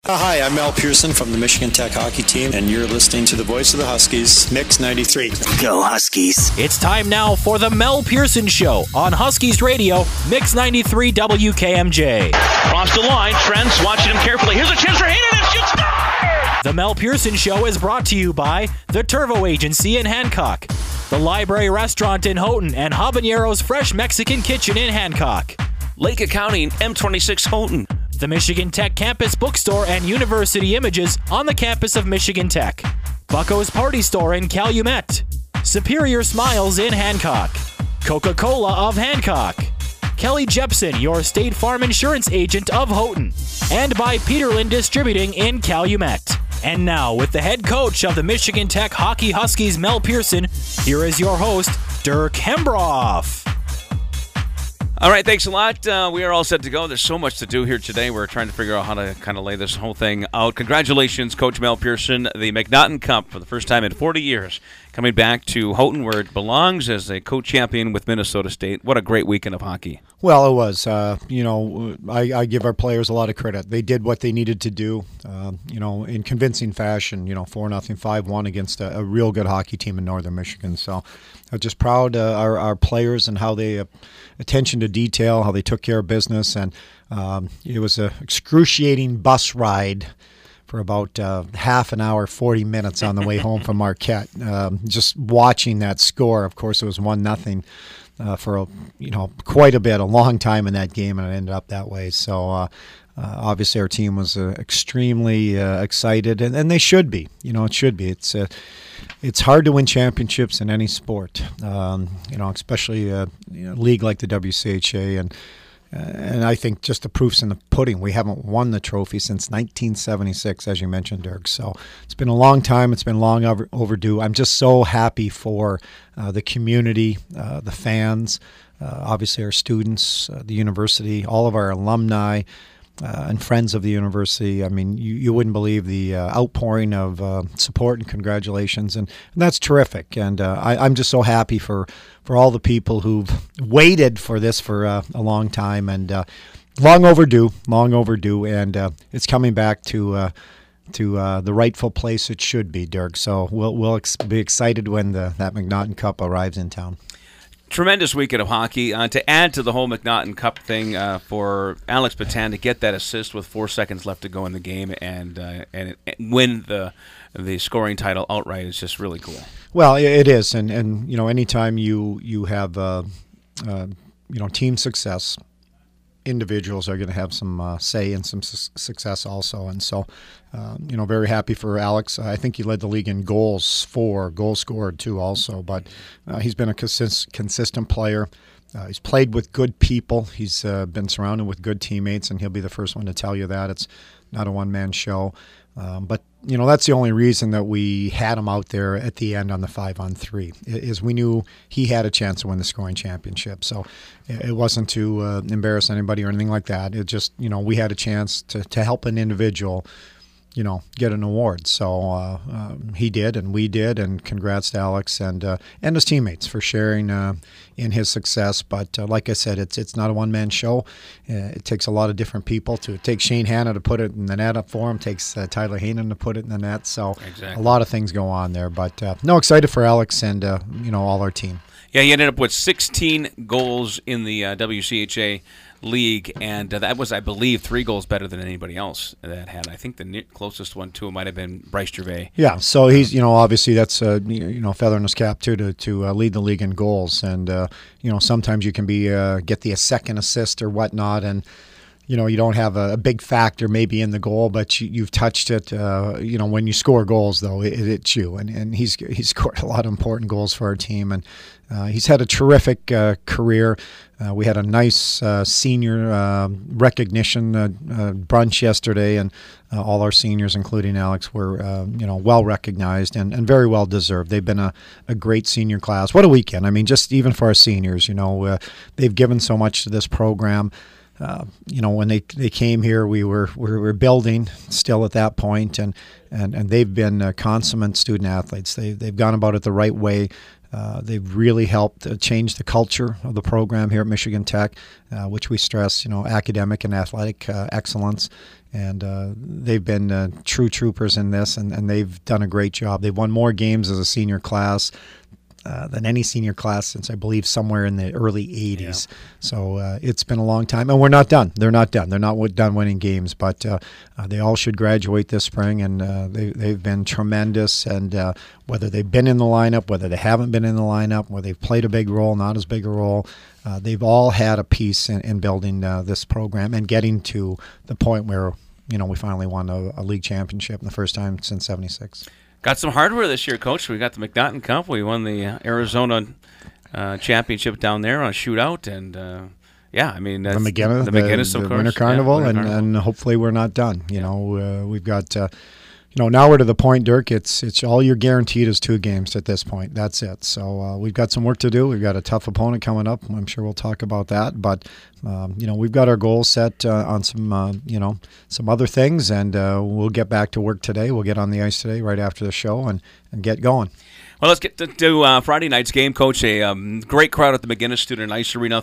Hi, I'm Mel Pearson from the Michigan Tech hockey team, and you're listening to the voice of the Huskies, Mix 93. Go Huskies. It's time now for the Mel Pearson Show on Huskies Radio, Mix 93 WKMJ. Cross the line, Trent's watching him carefully. Here's a chance for Hayden, and shoots. The Mel Pearson Show is brought to you by the Turvo Agency in Hancock, the Library Restaurant in Houghton, and Habanero's Fresh Mexican Kitchen in Hancock. Lake Accounting, M26 Houghton. The Michigan Tech Campus Bookstore and University Images on the campus of Michigan Tech. Bucko's Party Store in Calumet. Superior Smiles in Hancock. Coca-Cola of Hancock. Kelly Jepson, your State Farm Insurance Agent of Houghton. And by Peterland Distributing in Calumet. And now, with the head coach of the Michigan Tech Hockey Huskies, Mel Pearson, here is your host, Dirk Hembroff. All right, thanks a lot. We are all set to go. There's so much to do here today. We're trying to figure out how to kind of lay this whole thing out. Congratulations, Coach Mel Pearson. The McNaughton Cup, for the first time in 40 years, coming back to Houghton, where it belongs, as a co-champion with Minnesota State. What a great weekend of hockey. Well, it was. I give our players a lot of credit. They did what they needed to do, in convincing fashion, 4-0, 5-1 against a real good hockey team in Northern Michigan. So I'm just proud of our players and how they attention to detail, how they took care of business. And it was an excruciating bus ride for about half an hour, 40 minutes on the way home from Marquette. Just watching that score, of course, it was 1-0 for quite a bit, a long time in that game, and it ended up that way. So obviously our team was extremely excited, and they should be. It should be. It's hard to win championships in any sport, especially a league like the WCHA, and I think just the proof's in the pudding. We haven't won the trophy since 1976, as you mentioned, Dirk. So it's been a long time. It's been long overdue. I'm just so happy for the community, the fans, obviously our students, the university, all of our alumni, and friends of the university. I mean, you wouldn't believe the outpouring of support and congratulations, and that's terrific. And I'm just so happy for all the people who've waited for this for a long time, and long overdue, and it's coming back to the rightful place it should be, Dirk. So we'll be excited when that McNaughton Cup arrives in town. Tremendous weekend of hockey. To add to the whole McNaughton Cup thing, for Alex Patan to get that assist with 4 seconds left to go in the game and win the scoring title outright is just really cool. Well, it is, and anytime you have team success, individuals are going to have some say and some success also. And so, very happy for Alex. I think he led the league in goals scored too also. But he's been a consistent player. He's played with good people. He's been surrounded with good teammates, and he'll be the first one to tell you that. It's not a one-man show. But that's the only reason that we had him out there at the end on the 5-on-3, is we knew he had a chance to win the scoring championship. So it wasn't to embarrass anybody or anything like that. It just, we had a chance to help an individual, get an award. So he did, and we did, and congrats to Alex and his teammates for sharing in his success. But like I said, it's not a one-man show. It takes a lot of different people It takes Shane Hanna to put it in the net up for him. It takes Tyler Haynen to put it in the net. So exactly. A lot of things go on there. But excited for Alex and all our team. Yeah, he ended up with 16 goals in the WCHA league, and that was, I believe, 3 goals better than anybody else that had. I think the closest one to him might have been Bryce Gervais. Yeah, so he's, obviously that's feather in his cap too to lead the league in goals, and sometimes you can get the second assist or whatnot, and you don't have a big factor maybe in the goal, but you've touched it. When you score goals, though, it's you. And he's scored a lot of important goals for our team, and he's had a terrific career. We had a nice senior recognition brunch yesterday, and all our seniors, including Alex, were well recognized and very well deserved. They've been a great senior class. What a weekend! I mean, just even for our seniors, they've given so much to this program. When they came here, we were building still at that point, and they've been consummate student athletes. They've gone about it the right way. They've really helped change the culture of the program here at Michigan Tech, which we stress, academic and athletic excellence. And they've been true troopers in this, and they've done a great job. They've won more games as a senior class than any senior class since, I believe, somewhere in the early 80s. Yeah. So it's been a long time, and we're not done. They're not done. They're not done winning games, but they all should graduate this spring, and they've been tremendous. And whether they've been in the lineup, whether they haven't been in the lineup, whether they've played a big role, not as big a role, they've all had a piece in building this program and getting to the point where we finally won a league championship in the first time since '76. Got some hardware this year, Coach. We got the McNaughton Cup. We won the Arizona championship down there on a shootout, and the McGinnis, of course, Winter Carnival, and hopefully we're not done. We've got. Now we're to the point, Dirk. It's all you're guaranteed is 2 games at this point. That's it. So we've got some work to do. We've got a tough opponent coming up. I'm sure we'll talk about that. But we've got our goals set on some other things, and we'll get back to work today. We'll get on the ice today right after the show and get going. Well, let's get to Friday night's game, Coach. A great crowd at the McGinnis Student Ice Arena.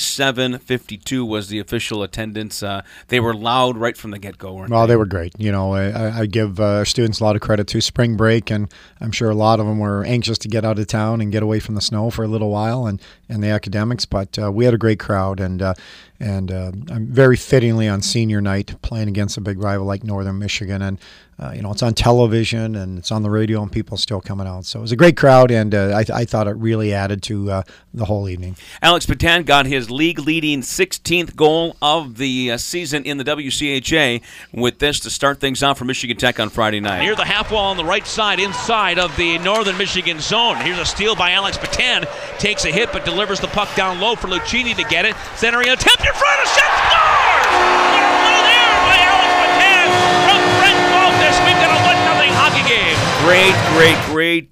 3,752 was the official attendance. They were loud right from the get-go, weren't they? Well, they were great. I give our students a lot of credit too. Spring break, and I'm sure a lot of them were anxious to get out of town and get away from the snow for a little while and the academics. But we had a great crowd, and I'm very fittingly on senior night playing against a big rival like Northern Michigan. And it's on television and it's on the radio, and people still coming out. So it was a great crowd, and I thought it really added to the whole evening. Alex Patan got his league-leading 16th goal of the season in the WCHA with this to start things off for Michigan Tech on Friday night. Near the half wall on the right side, inside of the Northern Michigan zone. Here's a steal by Alex Patan. Takes a hit, but delivers the puck down low for Lucchini to get it. Centering attempt in front, a shot, score! What a play there by Alex Patan from Brent Baltus. We've got a 1-0 hockey game. Great.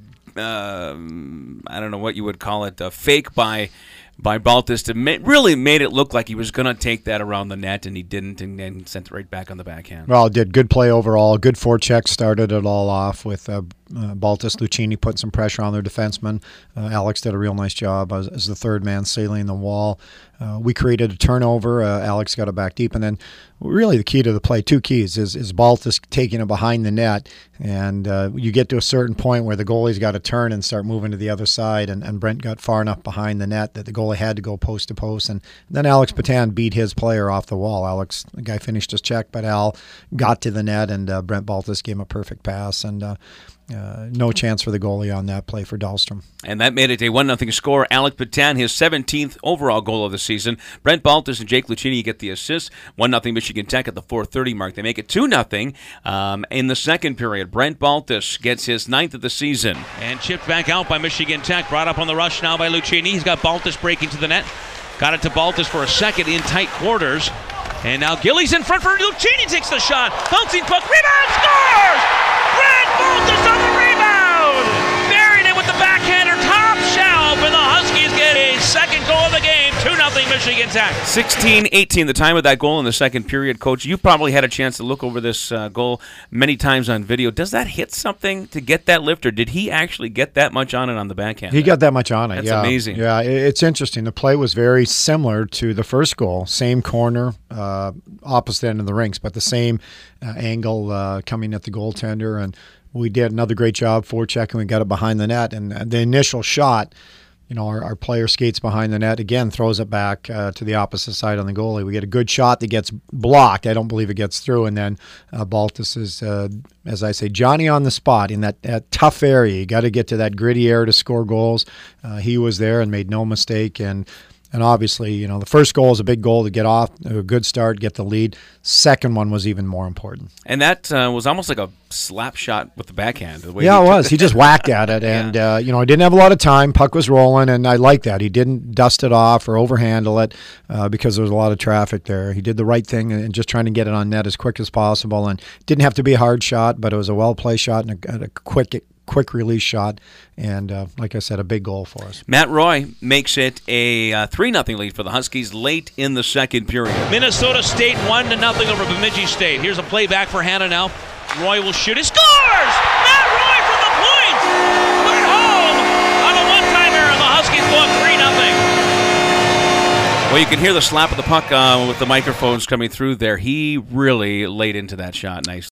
I don't know what you would call it. Fake by Baltus to really made it look like he was going to take that around the net, and he didn't, and then sent it right back on the backhand. Well, it did. Good play overall. Good forecheck started it all off with Baltus. Lucchini put some pressure on their defenseman. Alex did a real nice job as the third man sailing the wall. We created a turnover. Alex got it back deep, and then really the key to the play, 2 keys, is Baltus taking it behind the net, and you get to a certain point where the goalie's got to turn and start moving to the other side, and Brent got far enough behind the net that the goalie had to go post to post, and then Alex Patan beat his player off the wall. The guy finished his check, but Al got to the net, and Brent Baltus gave him a perfect pass, and no chance for the goalie on that play for Dahlstrom. And that made it a 1-0 score. Alex Patan, his 17th overall goal of the season. Brent Baltus and Jake Lucchini get the assist. 1-0 Michigan Tech at the 4:30 mark. They make it 2-0 in the second period. Brent Baltus gets his 9th of the season. And chipped back out by Michigan Tech. Brought up on the rush now by Lucchini. He's got Baltus breaking to the net. Got it to Baltus for a second in tight quarters. And now Gillies in front for Lucchini. Takes the shot. Bouncing puck. Rebound. Scores! Brent Baltus on the rebound! Buried it with the backhander. Top shelf. And the Huskies get a second goal of the game. 2-0 Michigan Tech. 16-18, the time of that goal in the second period. Coach, you probably had a chance to look over this goal many times on video. Does that hit something to get that lift, or did he actually get that much on it on the backhand? He got that much on it. That's amazing. Yeah, it's interesting. The play was very similar to the first goal. Same corner, opposite end of the rinks, but the same angle coming at the goaltender. And we did another great job forechecking. We got it behind the net. And the initial shot, our player skates behind the net, again, throws it back to the opposite side on the goalie. We get a good shot that gets blocked. I don't believe it gets through. And then Baltus is, as I say, Johnny on the spot in that tough area. You got to get to that gritty area to score goals. He was there and made no mistake. And obviously, the first goal is a big goal to get off, a good start, get the lead. Second one was even more important. And that was almost like a slap shot with the backhand. The way it was. He just whacked at it. And, he didn't have a lot of time. Puck was rolling, and I like that. He didn't dust it off or overhandle it because there was a lot of traffic there. He did the right thing and just trying to get it on net as quick as possible. And it didn't have to be a hard shot, but it was a well-placed shot and a quick release shot, and like I said, a big goal for us. Matt Roy makes it a 3-0 lead for the Huskies late in the second period. Minnesota State 1-0 over Bemidji State. Here's a play back for Hannah now. Roy will shoot. He scores! Matt Roy from the point! Put it home! A Well, you can hear the slap of the puck with the microphones coming through there. He really laid into that shot nicely.